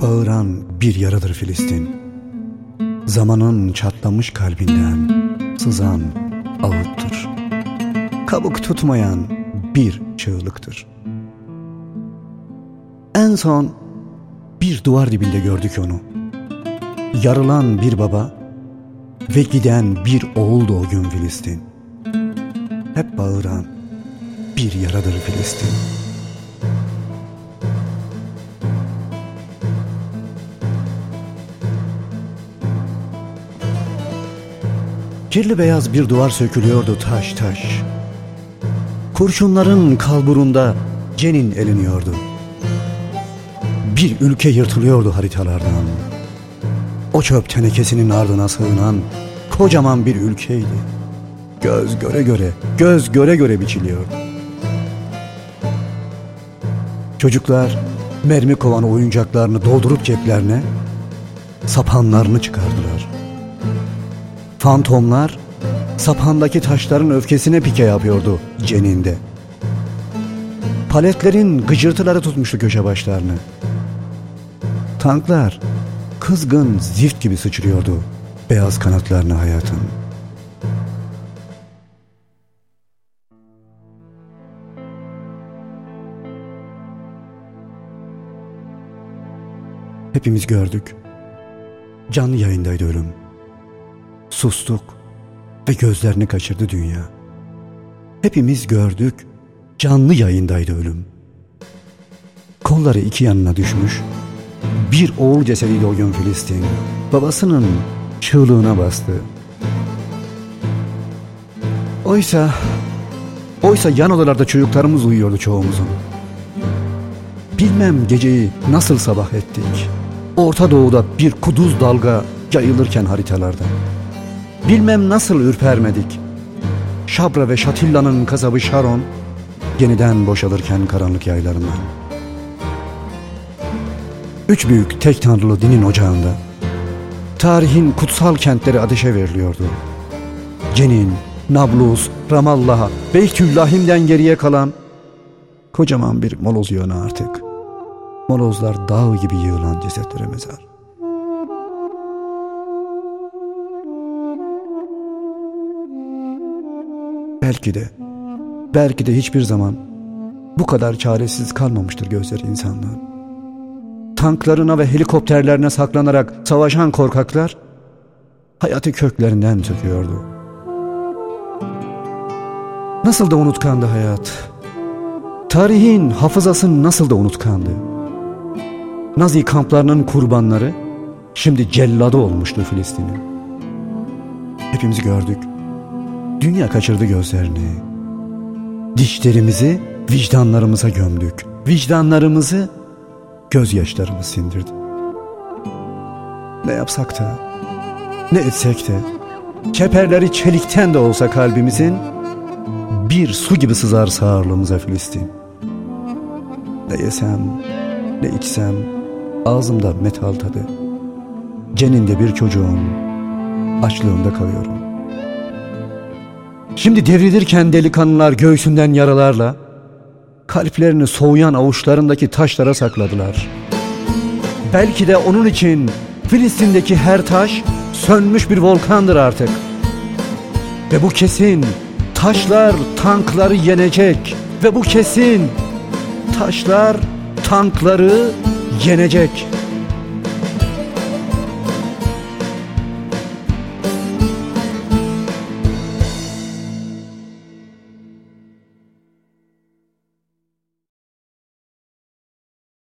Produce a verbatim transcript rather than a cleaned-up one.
bağıran bir yaradır Filistin. Zamanın çatlamış kalbinden sızan ağıttır. Kabuk tutmayan bir çığlıktır. En son bir duvar dibinde gördük onu. Yarılan bir baba ve giden bir oğuldu o gün Filistin. Hep bağıran bir yaradır Filistin. Kirli beyaz bir duvar sökülüyordu taş taş. Kurşunların kalburunda cenin eliniyordu. Bir ülke yırtılıyordu haritalardan. O çöp tenekesinin ardına sığınan kocaman bir ülkeydi. Göz göre göre, göz göre göre biçiliyordu. Çocuklar mermi kovanı oyuncaklarını doldurup ceplerine sapanlarını çıkardılar. Fantomlar sapandaki taşların öfkesine pike yapıyordu ceninde. Paletlerin gıcırtıları tutmuştu köşe başlarını. Tanklar kızgın zift gibi sıçrıyordu beyaz kanatlarını hayatın. Hepimiz gördük. Canlı yayındaydı ölüm. Sustuk ve gözlerini kaçırdı dünya. Hepimiz gördük. Canlı yayındaydı ölüm. Kolları iki yanına düşmüş. Bir oğul cesediydi o gün Filistin. Babasının çığlığına bastı. Oysa Oysa yan odalarda çocuklarımız uyuyordu çoğumuzun. Bilmem geceyi nasıl sabah ettik. Orta Doğu'da bir kuduz dalga yayılırken haritalarda. Bilmem nasıl ürpermedik. Şabra ve Şatilla'nın kasabı Şaron yeniden boşalırken karanlık yaylarından. Üç büyük tek tanrılı dinin ocağında tarihin kutsal kentleri ateşe veriliyordu. Cenin, Nablus, Ramallah, Beytüllahim'den geriye kalan kocaman bir moloz yığını artık. Molozlar dağ gibi yığılan cesetlere mezar. Belki de, belki de hiçbir zaman bu kadar çaresiz kalmamıştır gözleri insanlığın. Tanklarına ve helikopterlerine saklanarak savaşan korkaklar hayatı köklerinden söküyordu. Nasıl da unutkandı hayat. Tarihin hafızası nasıl da unutkandı. Nazi kamplarının kurbanları şimdi celladı olmuştu Filistin'in. Hepimiz gördük. Dünya kaçırdı gözlerini. Dişlerimizi vicdanlarımıza gömdük. Vicdanlarımızı gözyaşlarımız sindirdi. Ne yapsak da, ne etsek de, keperleri çelikten de olsa kalbimizin bir su gibi sızar sağırlığımıza Filistin. Ne yesem, ne içsem ağzımda metal tadı. Ceninde bir çocuğun açlığında kalıyorum. Şimdi devrilirken delikanlılar göğsünden yaralarla kalplerini soğuyan avuçlarındaki taşlara sakladılar. Belki de onun için Filistin'deki her taş sönmüş bir volkandır artık. Ve bu kesin taşlar tankları yenecek. Ve bu kesin taşlar tankları yenecek.